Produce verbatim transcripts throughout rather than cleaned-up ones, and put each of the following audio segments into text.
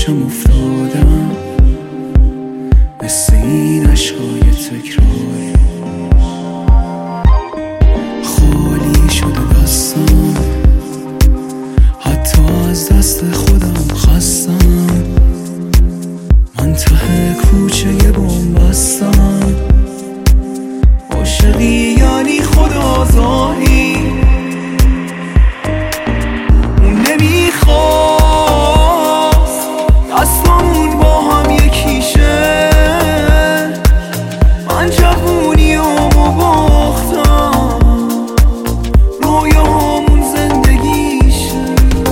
یکم افتادم مثل این عشقای تکراری، خالی شده دستم، حتی از دست خودم خستم. من ته کوچه بوم بستم، عاشقی یعنی خود آزاری. اون نمیخواست دستامون با هم یکیشه، من جوونیامو باختم، رویامون زندگیشه.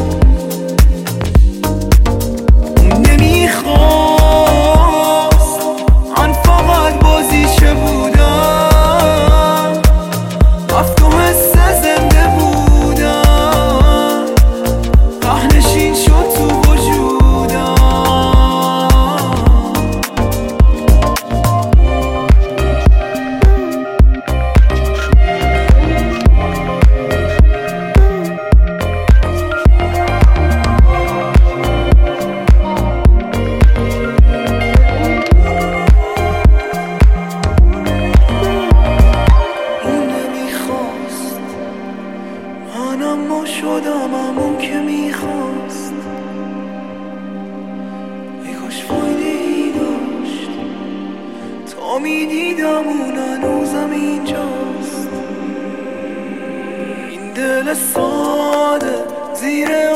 اون نمیخواست من فقط بازیچه بودم، رفت و حس زنده بودم، رهنشین شد تو وجودم. اما شدم همون که میخواست، ای کاش فایده ای داشت تا میدیدم اون هنوزم اینجاست. این دل ساده زیر